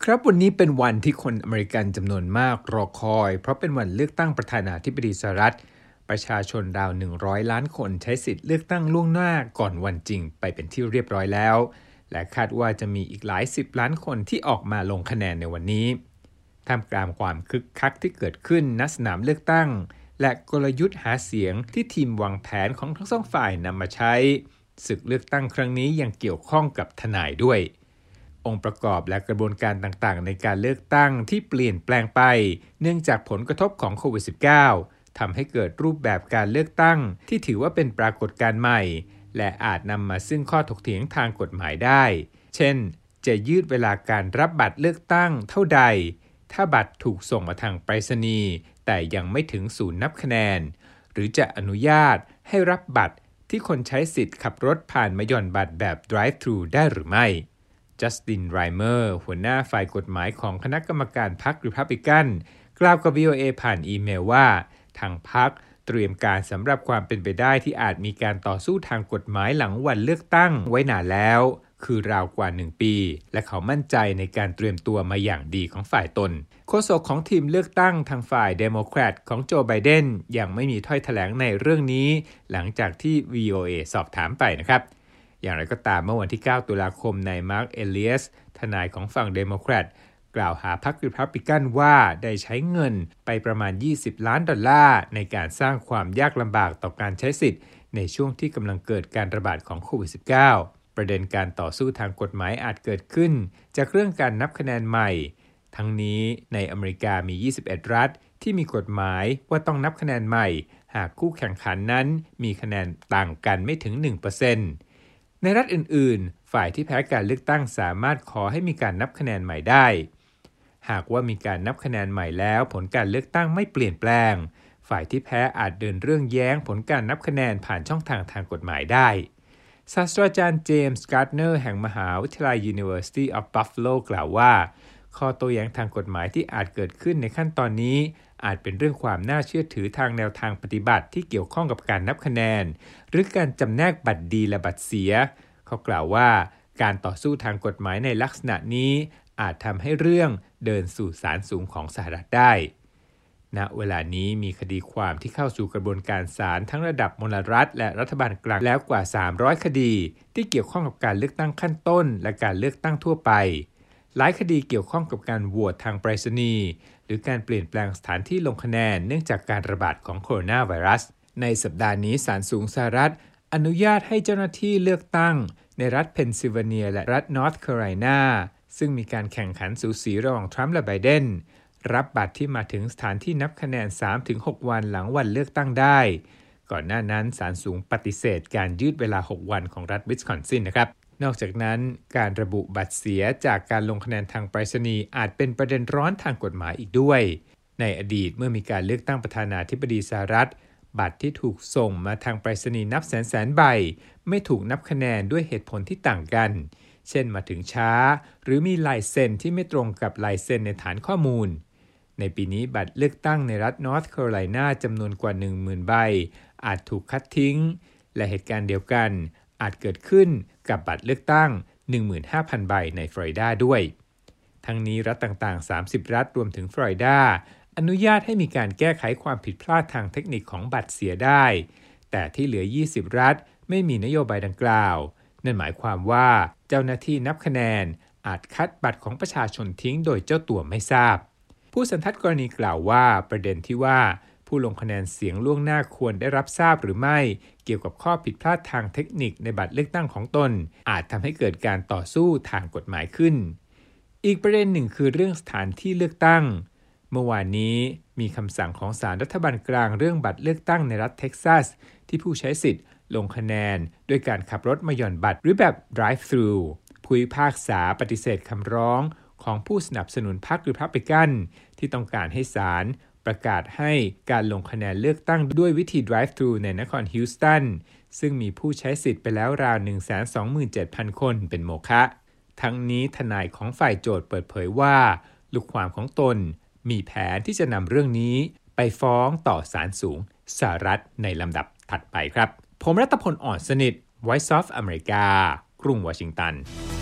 ครับวันนี้เป็นวันที่คนอเมริกันจำนวนมากรอคอยเพราะเป็นวันเลือกตั้งประธานาธิบดีสหรัฐประชาชนราว100ล้านคนใช้สิทธิ์เลือกตั้งล่วงหน้าก่อนวันจริงไปเป็นที่เรียบร้อยแล้วและคาดว่าจะมีอีกหลาย10ล้านคนที่ออกมาลงคะแนนในวันนี้ท่ามกลางความคึกคักที่เกิดขึ้นณสนามเลือกตั้งและกลยุทธ์หาเสียงที่ทีมวางแผนของทั้งสองฝ่ายนำมาใช้ศึกเลือกตั้งครั้งนี้ยังเกี่ยวข้องกับทนายด้วยองค์ประกอบและกระบวนการต่างๆในการเลือกตั้งที่เปลี่ยนแปลงไปเนื่องจากผลกระทบของโควิด -19 ทำให้เกิดรูปแบบการเลือกตั้งที่ถือว่าเป็นปรากฏการณ์ใหม่และอาจนำมาซึ่งข้อถกเถียงทางกฎหมายได้เช่นจะยืดเวลาการรับบัตรเลือกตั้งเท่าใดถ้าบัตรถูกส่งมาทางไปรษณีย์แต่ยังไม่ถึงศูนย์นับคะแนนหรือจะอนุญาตให้รับบัตรที่คนใช้สิทธิ์ขับรถผ่านมาหย่อนบัตรแบบ drive-thru ได้หรือไม่จัสติน ไรเมอร์หัวหน้าฝ่ายกฎหมายของคณะกรรมการพรรครีพับลิกันกล่าวกับ VOA ผ่านอีเมลว่าทางพรรคเตรียมการสำหรับความเป็นไปได้ที่อาจมีการต่อสู้ทางกฎหมายหลังวันเลือกตั้งไว้นานแล้วคือราวกว่า1ปีและเขามั่นใจในการเตรียมตัวมาอย่างดีของฝ่ายตนโฆษกของทีมเลือกตั้งทางฝ่ายเดโมแครตของโจไบเดนยังไม่มีถ้อยแถลงในเรื่องนี้หลังจากที่ VOA สอบถามไปนะครับอย่างไรก็ตามเมื่อวันที่9ตุลาคมนายมาร์คเอเลียสทนายของฝั่งเดโมแครตกล่าวหาพรรครีพับลิกันว่าได้ใช้เงินไปประมาณ$20 ล้านในการสร้างความยากลำบากต่อการใช้สิทธิ์ในช่วงที่กำลังเกิดการระบาดของโควิด -19 ประเด็นการต่อสู้ทางกฎหมายอาจเกิดขึ้นจากเรื่องการนับคะแนนใหม่ทั้งนี้ในอเมริกามี21รัฐที่มีกฎหมายว่าต้องนับคะแนนใหม่หากคู่แข่งขันนั้นมีคะแนนต่างกันไม่ถึง 1% ในรัฐอื่นๆฝ่ายที่แพ้การเลือกตั้งสามารถขอให้มีการนับคะแนนใหม่ได้หากว่ามีการนับคะแนนใหม่แล้วผลการเลือกตั้งไม่เปลี่ยนแปลงฝ่ายที่แพ้อาจเดินเรื่องแย้งผลการนับคะแนนผ่านช่องทางกฎหมายได้ศาสตราจารย์เจมส์การ์ดเนอร์แห่งมหาวิทยาลัย University of Buffalo กล่าวว่าข้อโต้แย้งทางกฎหมายที่อาจเกิดขึ้นในขั้นตอนนี้อาจเป็นเรื่องความน่าเชื่อถือทางแนวทางปฏิบัติที่เกี่ยวข้องกับการนับคะแนนหรือการจำแนกบัตรดีและบัตรเสียเขากล่าวว่าการต่อสู้ทางกฎหมายในลักษณะนี้อาจทำให้เรื่องเดินสู่ศาลสูงของสหรัฐได้ณเวลานี้มีคดีความที่เข้าสู่กระบวนการศาลทั้งระดับมลรัฐและรัฐบาลกลางแล้วกว่า300คดีที่เกี่ยวข้องกับการเลือกตั้งขั้นต้นและการเลือกตั้งทั่วไปหลายคดีเกี่ยวข้องกับการโหวตทางไปรษณีย์หรือการเปลี่ยนแปลงสถานที่ลงคะแนนเนื่องจากการระบาดของโคโรนาไวรัสในสัปดาห์นี้ศาลสูงสหรัฐอนุญาตให้เจ้าหน้าที่เลือกตั้งในรัฐเพนซิลเวเนียและรัฐนอร์ทแคโรไลนาซึ่งมีการแข่งขันสูสีระหว่างทรัมป์และไบเดนรับบัตรที่มาถึงสถานที่นับคะแนน 3-6 วันหลังวันเลือกตั้งได้ก่อนหน้านั้นศาลสูงปฏิเสธการยืดเวลา6วันของรัฐวิสคอนซินนะครับนอกจากนั้นการระบุบัตรเสียจากการลงคะแนนทางไปรษณีย์อาจเป็นประเด็นร้อนทางกฎหมายอีกด้วยในอดีตเมื่อมีการเลือกตั้งประธานาธิบดีสหรัฐบัตรที่ถูกส่งมาทางไปรษณีย์นับแสนใบไม่ถูกนับคะแนนด้วยเหตุผลที่ต่างกันเช่นมาถึงช้าหรือมีลายเซ็นที่ไม่ตรงกับลายเซ็นในฐานข้อมูลในปีนี้บัตรเลือกตั้งในรัฐนอร์ทแคโรไลนาจำนวนกว่า 10,000 ใบอาจถูกคัดทิ้งและเหตุการณ์เดียวกันอาจเกิดขึ้นกับบัตรเลือกตั้ง 15,000 ใบในฟลอริดาด้วยทั้งนี้รัฐต่างๆ30รัฐรวมถึงฟลอริดาอนุญาตให้มีการแก้ไขความผิดพลาดทางเทคนิคของบัตรเสียได้แต่ที่เหลือ20รัฐไม่มีนโยบายดังกล่าวนั่นหมายความว่าเจ้าหน้าที่นับคะแนนอาจคัดบัตรของประชาชนทิ้งโดยเจ้าตัวไม่ทราบผู้สันทัดกรณีกล่าวว่าประเด็นที่ว่าผู้ลงคะแนนเสียงล่วงหน้าควรได้รับทราบหรือไม่เกี่ยวกับข้อผิดพลาดทางเทคนิคในบัตรเลือกตั้งของตนอาจทำให้เกิดการต่อสู้ทางกฎหมายขึ้นอีกประเด็นหนึ่งคือเรื่องสถานที่เลือกตั้งเมื่อวานนี้มีคำสั่งของศาลรัฐบาลกลางเรื่องบัตรเลือกตั้งในรัฐเท็กซัสที่ผู้ใช้สิทธิ์ลงคะแนนด้วยการขับรถมาหย่อนบัตรหรือแบบ drive-thru ผู้พิพากษาปฏิเสธคำร้องของผู้สนับสนุนพรรครีพับลิกันที่ต้องการให้ศาลประกาศให้การลงคะแนนเลือกตั้งด้วยวิธี drive-thru ในนครฮิวสตันซึ่งมีผู้ใช้สิทธิ์ไปแล้วราว 127,000 คนเป็นโมฆะทั้งนี้ทนายของฝ่ายโจทก์เปิดเผยว่าลูกความของตนมีแผนที่จะนำเรื่องนี้ไปฟ้องต่อศาลสูงสหรัฐในลำดับถัดไปครับผมรัตพล อ่อนสนิท Voice of America กรุงวอชิงตัน